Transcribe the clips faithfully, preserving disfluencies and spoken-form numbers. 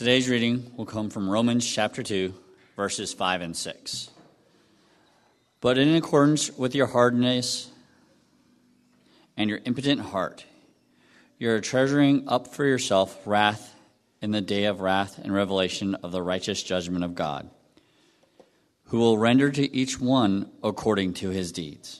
Today's reading will come from Romans chapter two, verses five and six. But in accordance with your hardness and your impotent heart, you are treasuring up for yourself wrath in the day of wrath and revelation of the righteous judgment of God, who will render to each one according to his deeds.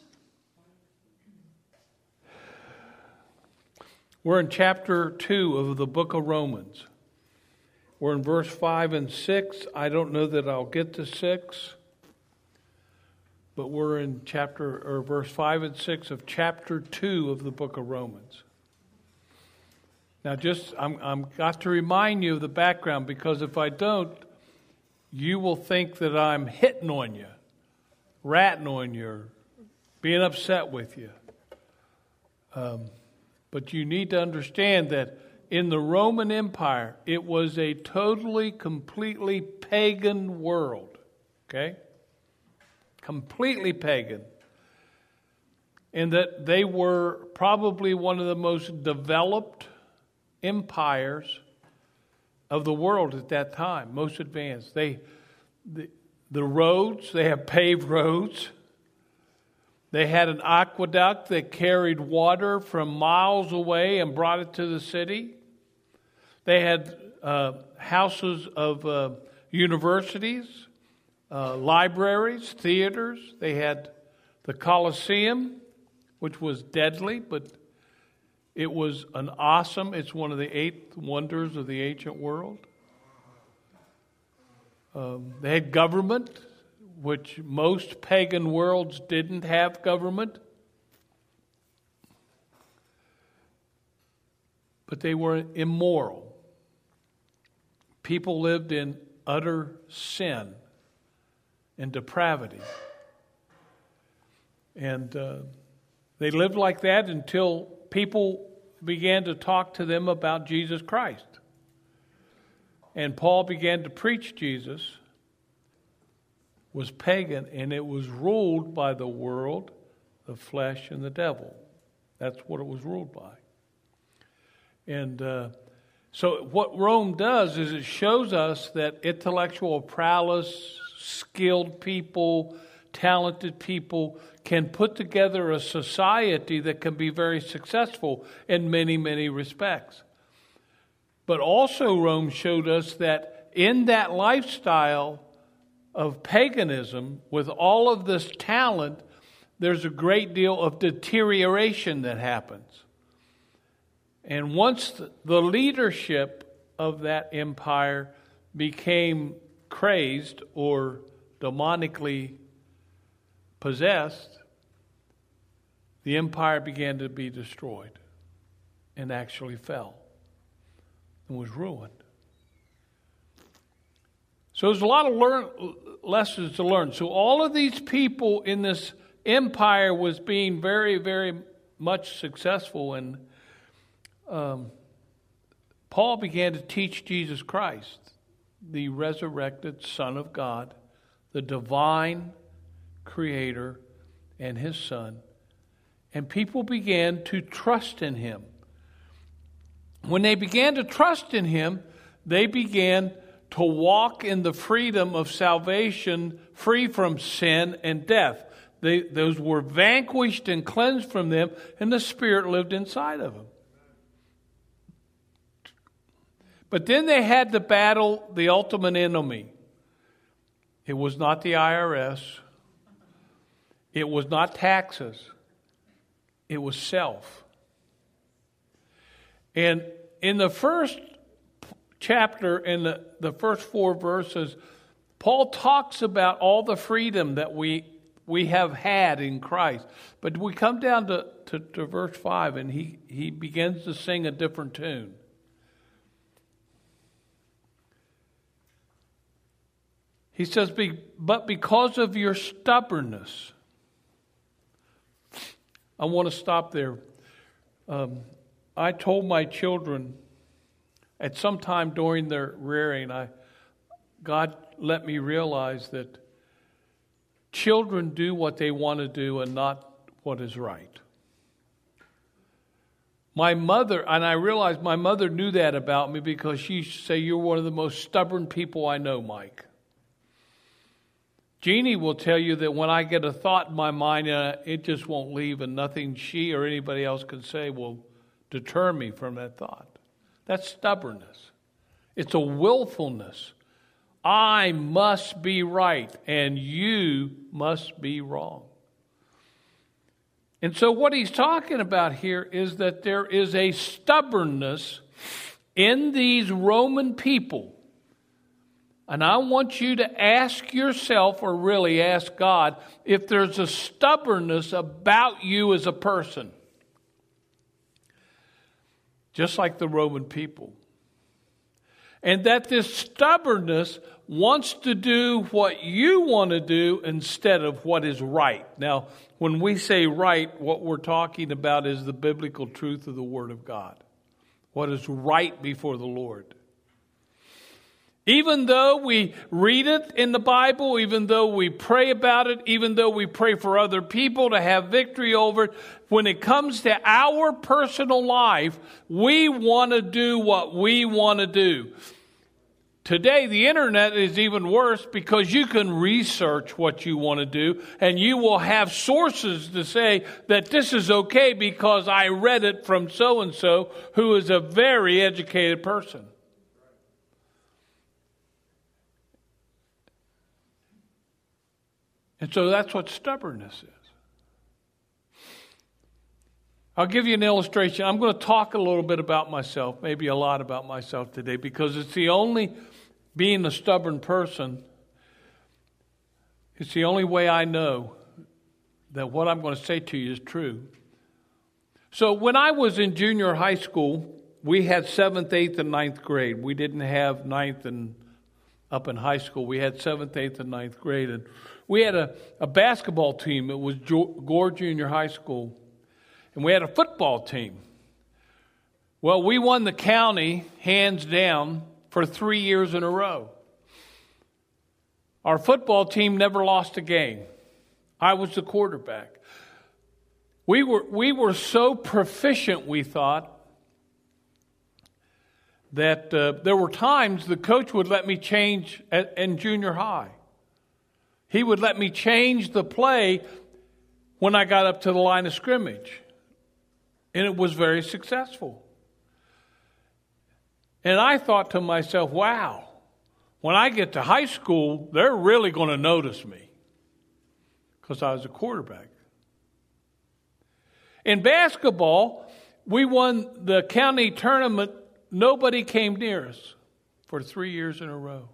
We're in chapter two of the book of Romans. We're in verse five and six. I don't know that I'll get to six, but we're in chapter or verse five and six of chapter two of the book of Romans. Now, just I'm I'm got to remind you of the background, because if I don't, you will think that I'm hitting on you, ratting on you, or being upset with you. Um, but you need to understand that in the Roman Empire, it was a totally, completely pagan world. Okay? Completely pagan. And that they were probably one of the most developed empires of the world at that time, most advanced. They, the, the roads, they have paved roads. They had an aqueduct that carried water from miles away and brought it to the city. They had uh, houses of uh, universities, uh, libraries, theaters. They had the Colosseum, which was deadly, but it was an awesome, it's one of the eight wonders of the ancient world. Um, they had government, which most pagan worlds didn't have government. But they were immoral. People lived in utter sin and depravity. And uh, they lived like that until people began to talk to them about Jesus Christ. And Paul began to preach Jesus. Was pagan, and it was ruled by the world, the flesh, and the devil. That's what it was ruled by. And uh, so what Rome does is it shows us that intellectual prowess, skilled people, talented people can put together a society that can be very successful in many, many respects. But also Rome showed us that in that lifestyle of paganism, with all of this talent, there's a great deal of deterioration that happens. And once the leadership of that empire became crazed or demonically possessed, the empire began to be destroyed and actually fell and was ruined. So there's a lot of learn, lessons to learn. So all of these people in this empire was being very, very much successful. And um, Paul began to teach Jesus Christ, the resurrected Son of God, the divine Creator, and His Son. And people began to trust in Him. When they began to trust in Him, they began to walk in the freedom of salvation, free from sin and death. They, those were vanquished and cleansed from them, and the Spirit lived inside of them. But then they had to battle the ultimate enemy. It was not the I R S. It was not taxes. It was self. And in the first chapter, in the, the first four verses, Paul talks about all the freedom that we we have had in Christ. But we come down to, to, to verse five, and he, he begins to sing a different tune. He says, but because of your stubbornness. I want to stop there. Um, I told my children at some time during their rearing, I, God let me realize that children do what they want to do and not what is right. My mother, and I realized my mother knew that about me because she used to say, "You're one of the most stubborn people I know, Mike." Jeannie will tell you that when I get a thought in my mind, uh, it just won't leave, and nothing she or anybody else can say will deter me from that thought. That's stubbornness. It's a willfulness. I must be right, and you must be wrong. And so what he's talking about here is that there is a stubbornness in these Roman people. And I want you to ask yourself, or really ask God, if there's a stubbornness about you as a person. Just like the Roman people. And that this stubbornness wants to do what you want to do instead of what is right. Now, when we say right, what we're talking about is the biblical truth of the Word of God. What is right before the Lord. Even though we read it in the Bible, even though we pray about it, even though we pray for other people to have victory over it, when it comes to our personal life, we want to do what we want to do. Today, the internet is even worse because you can research what you want to do, and you will have sources to say that this is okay because I read it from so-and-so who is a very educated person. And so that's what stubbornness is. I'll give you an illustration. I'm going to talk a little bit about myself, maybe a lot about myself today, because it's the only, being a stubborn person, it's the only way I know that what I'm going to say to you is true. So when I was in junior high school, we had seventh, eighth, and ninth grade. We didn't have ninth and up in high school. We had seventh, eighth, and ninth grade. And we had a, a basketball team. It was Gore Junior High School. And we had a football team. Well, we won the county, hands down, for three years in a row. Our football team never lost a game. I was the quarterback. We were, we were so proficient, we thought, that uh, there were times the coach would let me change at, in junior high. He would let me change the play when I got up to the line of scrimmage. And it was very successful. And I thought to myself, wow, when I get to high school, they're really going to notice me. Because I was a quarterback. In basketball, we won the county tournament. Nobody came near us for three years in a row.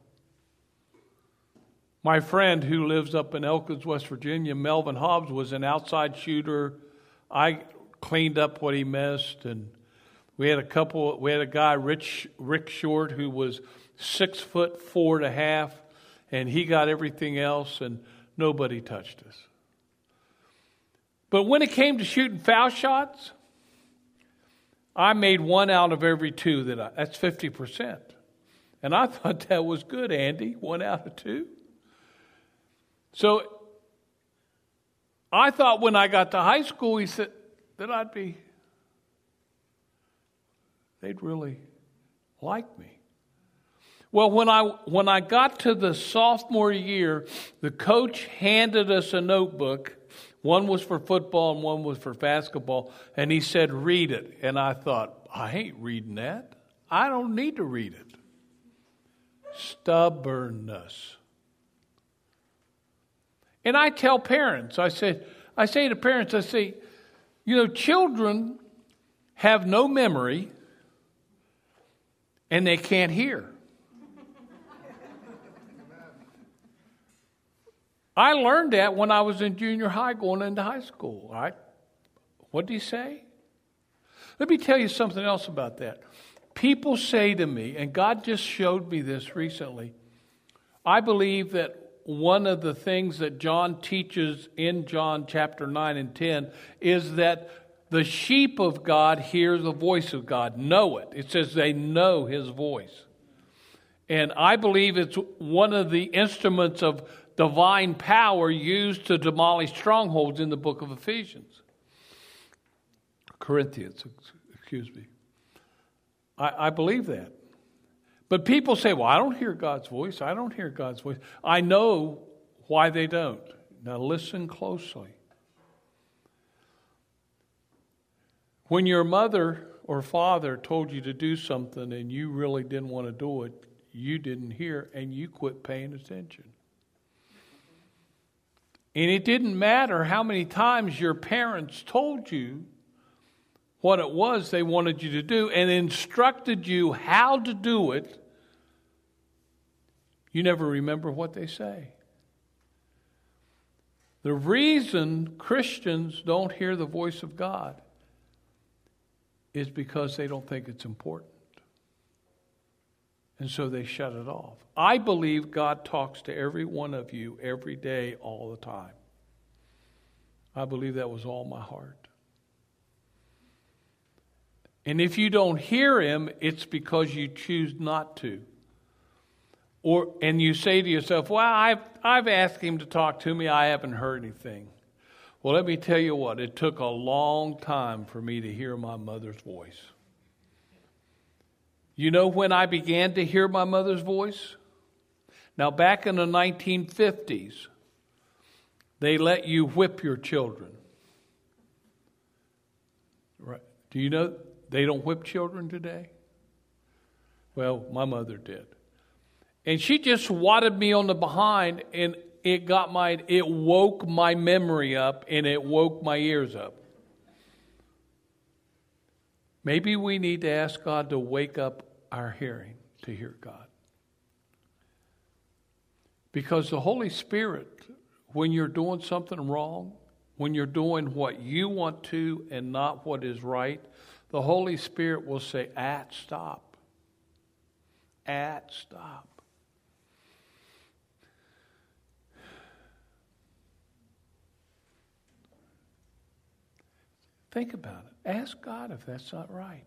My friend who lives up in Elkins, West Virginia, Melvin Hobbs, was an outside shooter. I cleaned up what he missed, and we had a couple. We had a guy, Rich Rick Short, who was six foot four and a half, and he got everything else, and nobody touched us. But when it came to shooting foul shots, I made one out of every two. That I, that's fifty percent, and I thought that was good, Andy. One out of two. So I thought when I got to high school, he said that I'd be, they'd really like me. Well, when I when I got to the sophomore year, the coach handed us a notebook. One was for football and one was for basketball. And he said, read it. And I thought, I ain't reading that. I don't need to read it. Stubbornness. And I tell parents, I say, I say to parents, I say, you know, children have no memory and they can't hear. I learned that when I was in junior high going into high school. All right? What did he say? Let me tell you something else about that. People say to me, and God just showed me this recently, I believe that one of the things that John teaches in John chapter nine and ten is that the sheep of God hear the voice of God, know it. It says they know his voice. And I believe it's one of the instruments of divine power used to demolish strongholds in the book of Ephesians. Corinthians, Excuse me. I, I believe that. But people say, well, I don't hear God's voice. I don't hear God's voice. I know why they don't. Now listen closely. When your mother or father told you to do something and you really didn't want to do it, you didn't hear and you quit paying attention. And it didn't matter how many times your parents told you what it was they wanted you to do and instructed you how to do it, you never remember what they say. The reason Christians don't hear the voice of God is because they don't think it's important. And so they shut it off. I believe God talks to every one of you every day, all the time. I believe that with all my heart. And if you don't hear him, it's because you choose not to. Or and you say to yourself, well, I've, I've asked him to talk to me. I haven't heard anything. Well, let me tell you what. It took a long time for me to hear my mother's voice. You know when I began to hear my mother's voice? Now, back in the nineteen fifties, they let you whip your children. Right? Do you know they don't whip children today? Well, my mother did. And she just wadded me on the behind, and it got my, it woke my memory up, and it woke my ears up. Maybe we need to ask God to wake up our hearing to hear God. Because the Holy Spirit, when you're doing something wrong, when you're doing what you want to and not what is right, the Holy Spirit will say, at, stop. At, stop. Think about it. Ask God if that's not right.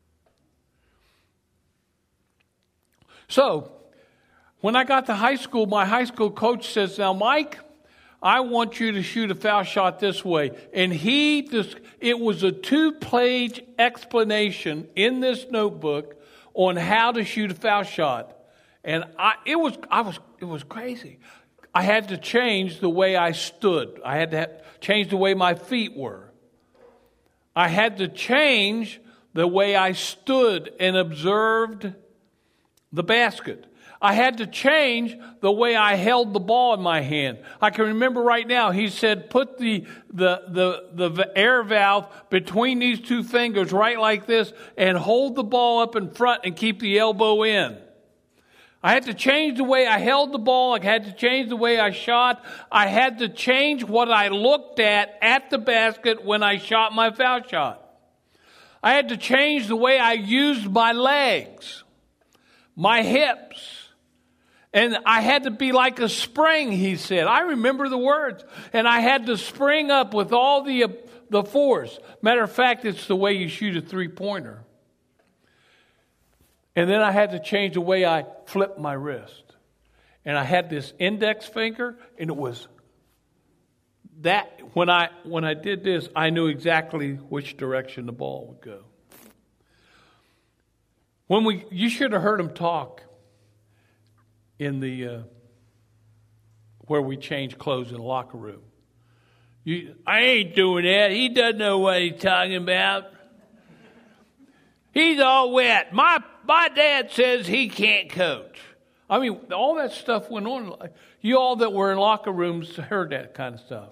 So, when I got to high school, my high school coach says, now, Mike, I want you to shoot a foul shot this way. And he, just, it was a two-page explanation in this notebook on how to shoot a foul shot. And I, it was, I was, it was crazy. I had to change the way I stood. I had to have, change the way my feet were. I had to change the way I stood and observed the basket. I had to change the way I held the ball in my hand. I can remember right now, he said, put the, the, the, the air valve between these two fingers right like this and hold the ball up in front and keep the elbow in. I had to change the way I held the ball. I had to change the way I shot. I had to change what I looked at at the basket when I shot my foul shot. I had to change the way I used my legs, my hips. And I had to be like a spring, he said. I remember the words. And I had to spring up with all the, uh, the force. Matter of fact, it's the way you shoot a three-pointer. And then I had to change the way I flipped my wrist. And I had this index finger, and it was that. When I when I did this, I knew exactly which direction the ball would go. When we, you should have heard him talk in the uh, where we change clothes in the locker room. You, I ain't doing that. He doesn't know what he's talking about. He's all wet. My my dad says he can't coach. I mean, all that stuff went on. You all that were in locker rooms heard that kind of stuff.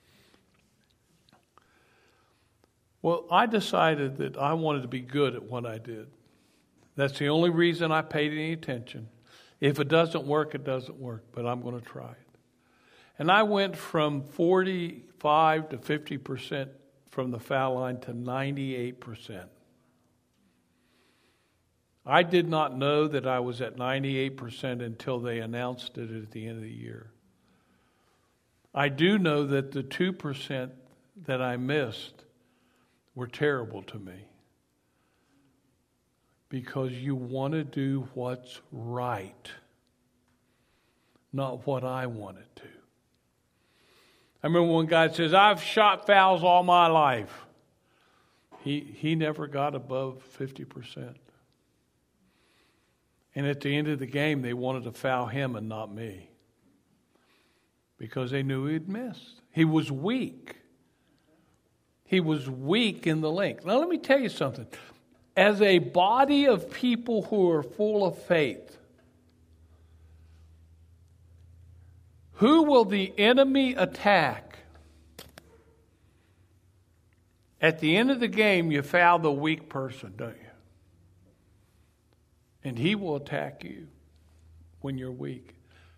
Well, I decided that I wanted to be good at what I did. That's the only reason I paid any attention. If it doesn't work, it doesn't work, but I'm going to try it. And I went from forty-five to fifty percent from the foul line to ninety-eight percent. I did not know that I was at ninety-eight percent until they announced it at the end of the year. I do know that the two percent that I missed were terrible to me. Because you want to do what's right, not what I wanted to. I remember when God says, I've shot fouls all my life. He, he never got above fifty percent. And at the end of the game, they wanted to foul him and not me, because they knew he'd missed. He was weak. He was weak in the link. Now, let me tell you something. As a body of people who are full of faith, who will the enemy attack? At the end of the game, you foul the weak person, don't you? And he will attack you when you're weak.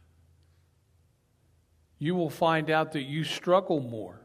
You will find out that you struggle more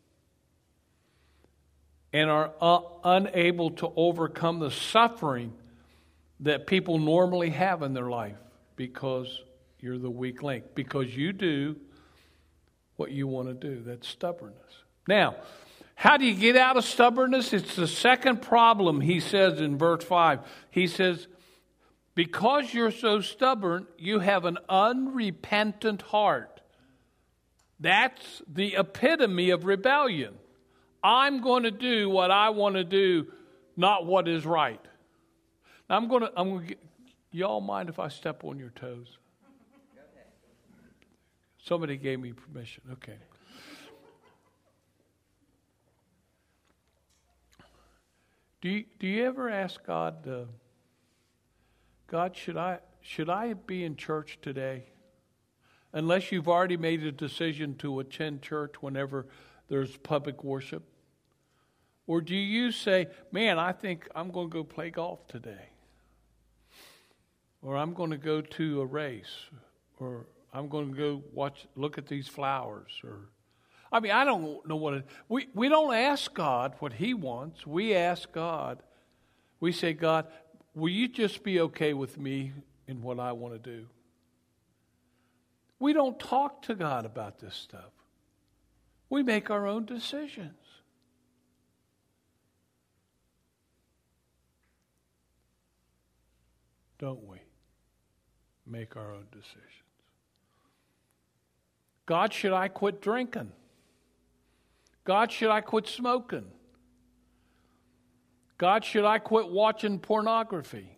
and are uh, unable to overcome the suffering that people normally have in their life because you're the weak link, because you do what you want to do. That's stubbornness. Now, how do you get out of stubbornness? It's the second problem, he says in verse five. He says, because you're so stubborn, you have an unrepentant heart. That's the epitome of rebellion. I'm going to do what I want to do, not what is right. Now I'm going to, I'm going to get, y'all mind if I step on your toes? Somebody gave me permission. Okay. Do you, do you ever ask God, uh, God, should I should I be in church today? Unless you've already made a decision to attend church whenever there's public worship. Or do you say, man, I think I'm going to go play golf today. Or I'm going to go to a race. Or I'm going to go watch, look at these flowers. Or, I mean, I don't know what it, we, we don't ask God what he wants. We ask God, we say, God, will you just be okay with me in what I want to do? We don't talk to God about this stuff. We make our own decisions. Don't we? Make our own decisions. God, should I quit drinking? God, should I quit smoking? God, should I quit watching pornography?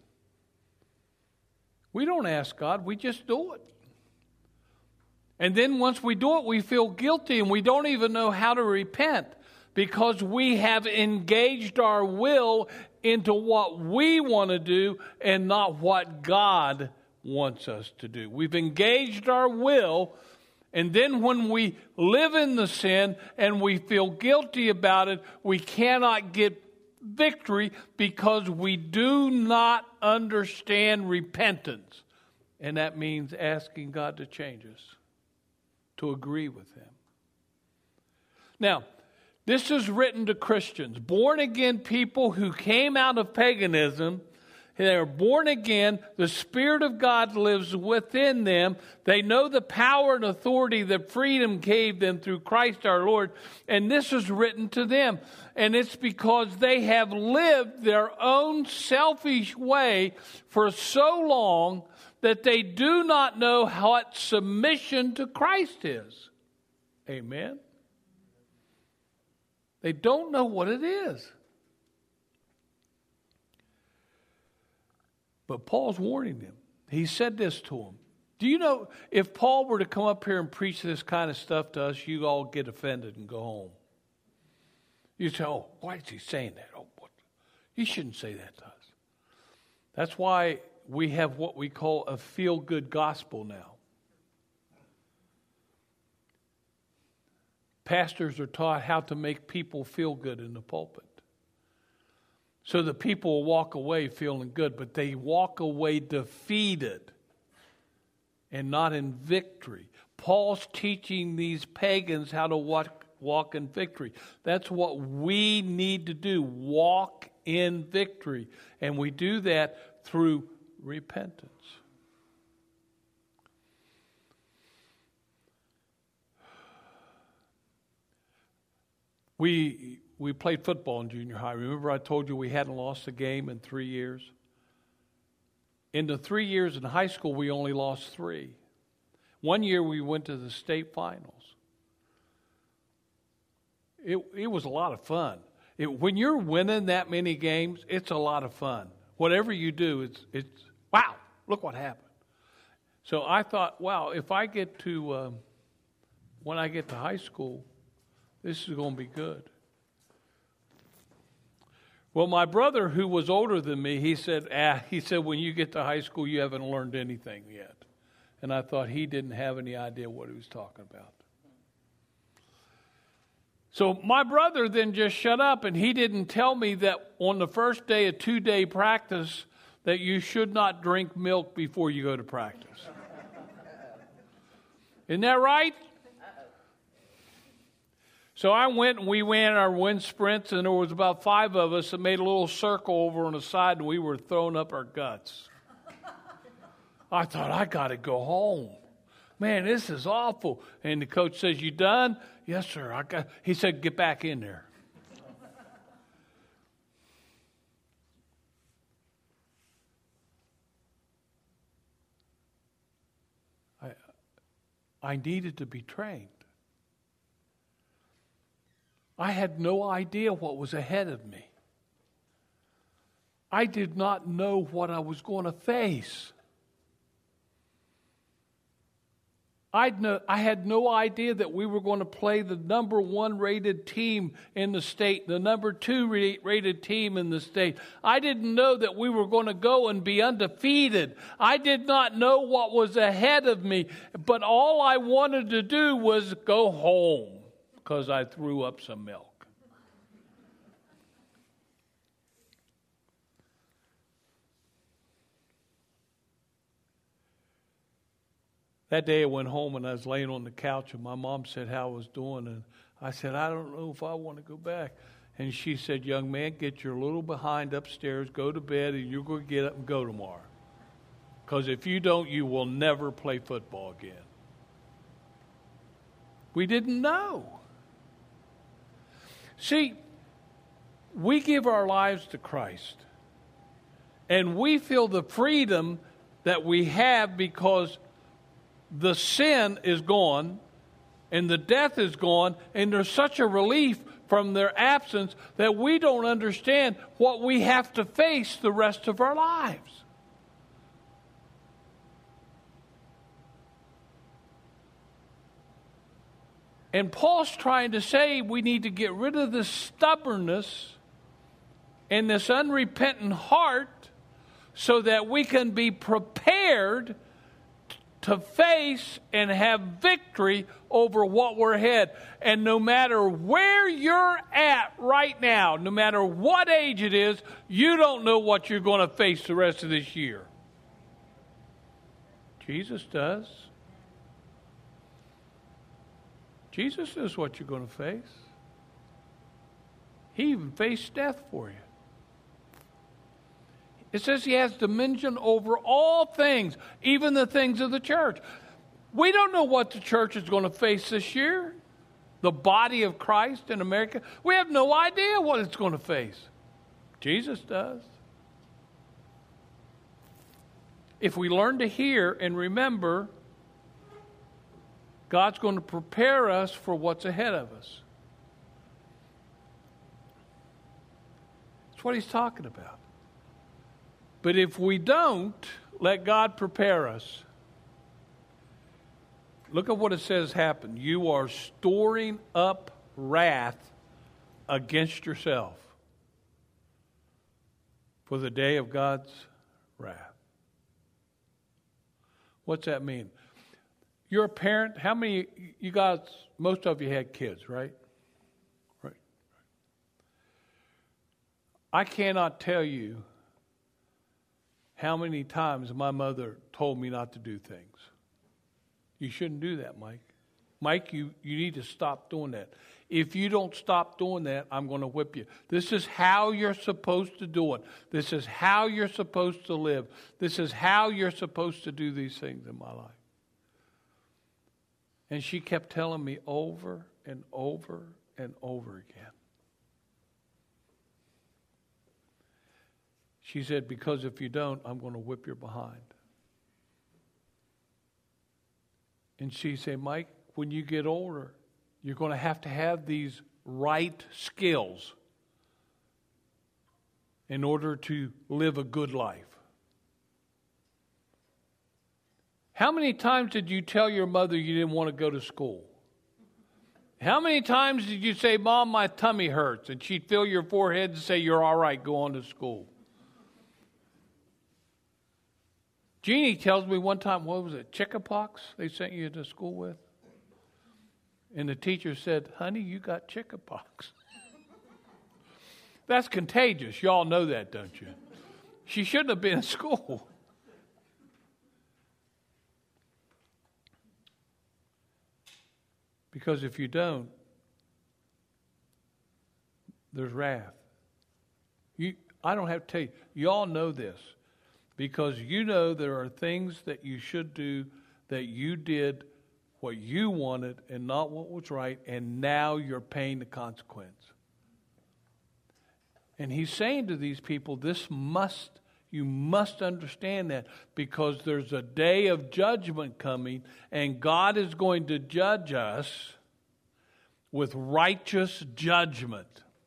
We don't ask God, we just do it. And then once we do it, we feel guilty and we don't even know how to repent because we have engaged our will into what we want to do and not what God wants us to do. We've engaged our will, and then when we live in the sin and we feel guilty about it, we cannot get victory because we do not understand repentance. And that means asking God to change us, to agree with him. Now, this is written to Christians, born again people who came out of paganism. They are born again. The Spirit of God lives within them. They know the power and authority that freedom gave them through Christ our Lord. And this is written to them. And it's because they have lived their own selfish way for so long that they do not know what submission to Christ is. Amen? They don't know what it is. But Paul's warning them. He said this to them. Do you know, if Paul were to come up here and preach this kind of stuff to us, you all get offended and go home. You say, oh, why is he saying that? Oh, what? He shouldn't say that to us. That's why we have what we call a feel-good gospel now. Pastors are taught how to make people feel good in the pulpit. So the people will walk away feeling good, but they walk away defeated and not in victory. Paul's teaching these pagans how to walk, walk in victory. That's what we need to do, walk in victory. And we do that through repentance. We we played football in junior high. Remember I told you we hadn't lost a game in three years? In the three years in high school, we only lost three. One year we went to the state finals. It, it was a lot of fun. it, when you're winning that many games, it's a lot of fun. Whatever you do, it's, it's wow, look what happened. So I thought, wow, if I get to, um, when I get to high school, this is going to be good. Well, my brother, who was older than me, he said, ah, he said, when you get to high school, you haven't learned anything yet. And I thought he didn't have any idea what he was talking about. So my brother then just shut up, and he didn't tell me that on the first day of two-day practice that you should not drink milk before you go to practice. Isn't that right? So I went and we ran our wind sprints, and there was about five of us that made a little circle over on the side, and we were throwing up our guts. I thought, I got to go home. Man, this is awful. And the coach says, you done? Yes, sir. I got. He said, get back in there. I, I needed to be trained. I had no idea what was ahead of me. I did not know what I was going to face. I'd no, I had no idea that we were going to play the number one rated team in the state, the number two rated team in the state. I didn't know that we were going to go and be undefeated. I did not know what was ahead of me, but all I wanted to do was go home because I threw up some milk. That day I went home and I was laying on the couch and my mom said how I was doing. And I said, I don't know if I want to go back. And she said, young man, get your little behind upstairs, go to bed, and you're going to get up and go tomorrow. Because if you don't, you will never play football again. We didn't know. See, we give our lives to Christ. And we feel the freedom that we have because the sin is gone and the death is gone, and there's such a relief from their absence that we don't understand what we have to face the rest of our lives. And Paul's trying to say we need to get rid of this stubbornness and this unrepentant heart so that we can be prepared to face and have victory over what we're ahead. And no matter where you're at right now, no matter what age it is, you don't know what you're going to face the rest of this year. Jesus does. Jesus knows what you're going to face. He even faced death for you. It says he has dominion over all things, even the things of the church. We don't know what the church is going to face this year. The body of Christ in America. We have no idea what it's going to face. Jesus does. If we learn to hear and remember, God's going to prepare us for what's ahead of us. That's what he's talking about. But if we don't let God prepare us, look at what it says happen. You are storing up wrath against yourself for the day of God's wrath. What's that mean? You're a parent. How many, you guys, most of you had kids, right? Right. I cannot tell you how many times my mother told me not to do things. You shouldn't do that, Mike. Mike, you, you need to stop doing that. If you don't stop doing that, I'm going to whip you. This is how you're supposed to do it. This is how you're supposed to live. This is how you're supposed to do these things in my life. And she kept telling me over and over and over again. She said, because if you don't, I'm going to whip your behind. And she said, Mike, when you get older, you're going to have to have these right skills in order to live a good life. How many times did you tell your mother you didn't want to go to school? How many times did you say, Mom, my tummy hurts? And she'd feel your forehead and say, you're all right, go on to school. Jeannie tells me one time, what was it, chickenpox they sent you to school with? And the teacher said, honey, you got chickenpox. That's contagious. Y'all know that, don't you? She shouldn't have been in school. Because if you don't, there's wrath. You, I don't have to tell you. You all know this. Because you know there are things that you should do that you did what you wanted and not what was right, and now you're paying the consequence. And he's saying to these people, this must, you must understand that, because there's a day of judgment coming, and God is going to judge us with righteous judgment.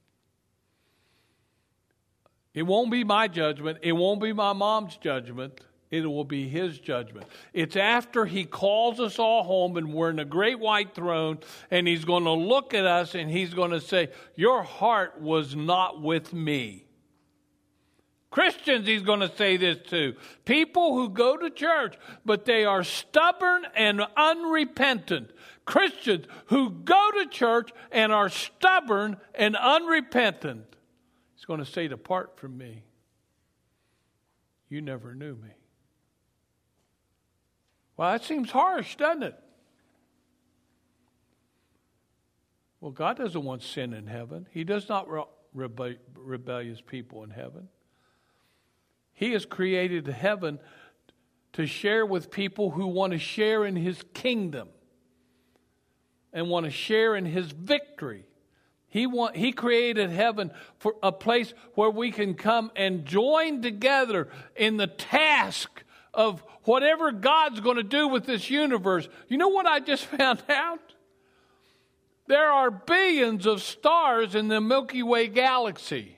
It won't be my judgment. It won't be my mom's judgment. It will be his judgment. It's after he calls us all home and we're in a great white throne, and he's going to look at us and he's going to say, your heart was not with me. Christians, he's going to say this to. People who go to church, but they are stubborn and unrepentant. Christians who go to church and are stubborn and unrepentant. He's going to say, depart from me. You never knew me. Well, that seems harsh, doesn't it? Well, God doesn't want sin in heaven. He does not re- rebe- rebellious people in heaven. He has created heaven to share with people who want to share in his kingdom and want to share in his victory. He want, he created heaven for a place where we can come and join together in the task of whatever God's going to do with this universe. You know what I just found out? There are billions of stars in the Milky Way galaxy.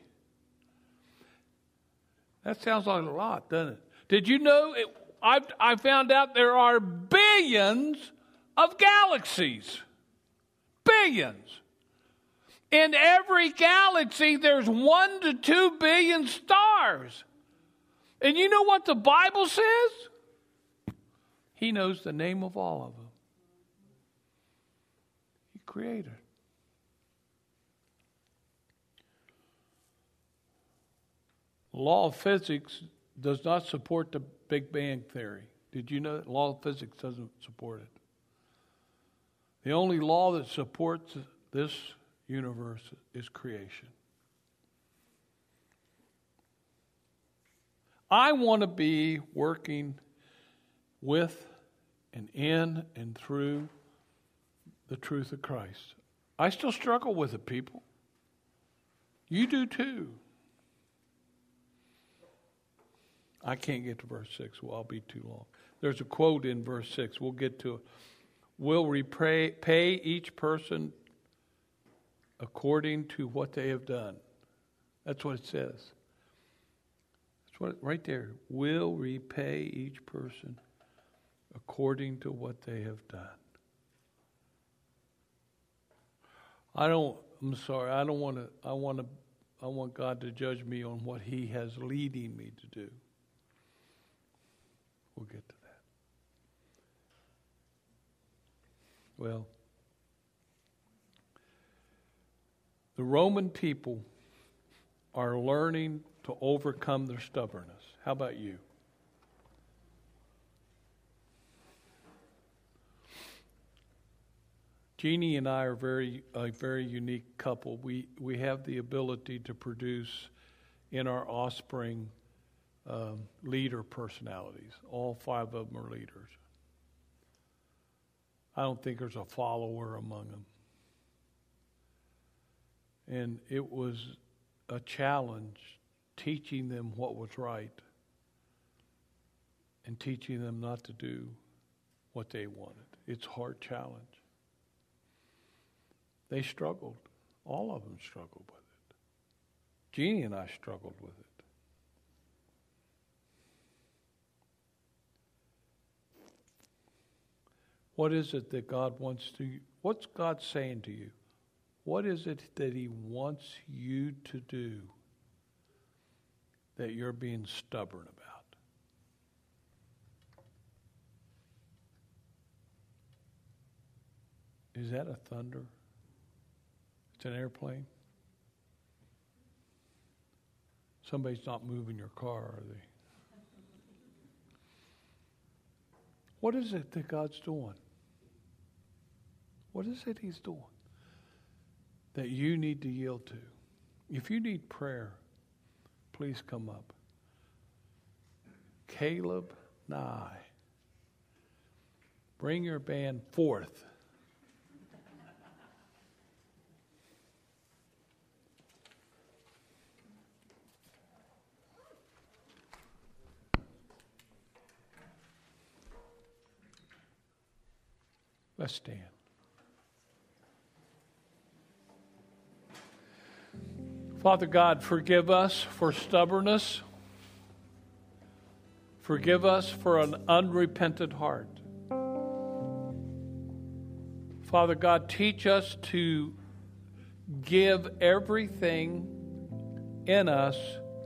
That sounds like a lot, doesn't it? Did you know, it, I, I found out there are billions of galaxies. Billions. In every galaxy, there's one to two billion stars. And you know what the Bible says? He knows the name of all of them. He created. The law of physics does not support the Big Bang Theory. Did you know that? The law of physics doesn't support it. The only law that supports this universe is creation. I want to be working with and in and through the truth of Christ. I still struggle with it, people. You do too. I can't get to verse six, well, I'll be too long. There's a quote in verse six, we'll get to it. Will repay pay each person according to what they have done. That's what it says. That's what right there. Will repay each person according to what they have done. I don't. I'm sorry. I don't want to. I want to. I want God to judge me on what He has leading me to do. We'll get to that. Well, the Roman people are learning to overcome their stubbornness. How about you? Jeannie and I are very a very unique couple. We we have the ability to produce in our offspring um, leader personalities. All five of them are leaders. I don't think there's a follower among them. And it was a challenge teaching them what was right and teaching them not to do what they wanted. It's a hard challenge. They struggled. All of them struggled with it. Jeannie and I struggled with it. What is it that God wants to, what's God saying to you? What is it that he wants you to do that you're being stubborn about? Is that a thunder? It's an airplane? Somebody's not moving your car, are they? What is it that God's doing? What is it he's doing that you need to yield to? If you need prayer, please come up. Caleb Nye. Bring your band forth. Let's stand. Father God, forgive us for stubbornness. Forgive us for an unrepentant heart. Father God, teach us to give everything in us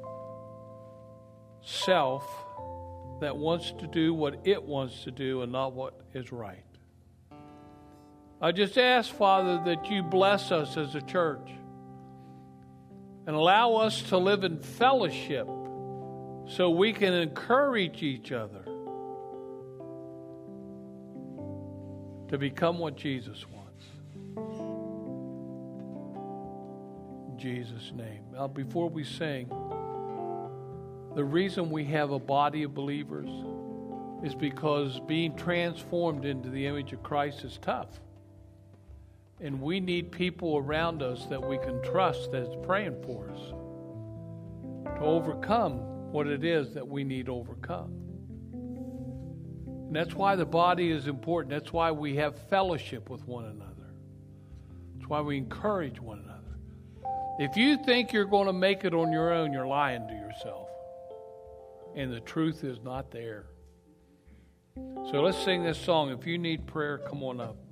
self that wants to do what it wants to do and not what is right. I just ask, Father, that you bless us as a church and allow us to live in fellowship so we can encourage each other to become what Jesus wants. In Jesus' name. Now, before we sing, the reason we have a body of believers is because being transformed into the image of Christ is tough. And we need people around us that we can trust that's praying for us to overcome what it is that we need overcome. And that's why the body is important. That's why we have fellowship with one another. That's why we encourage one another. If you think you're going to make it on your own, you're lying to yourself. And the truth is not there. So let's sing this song. If you need prayer, come on up.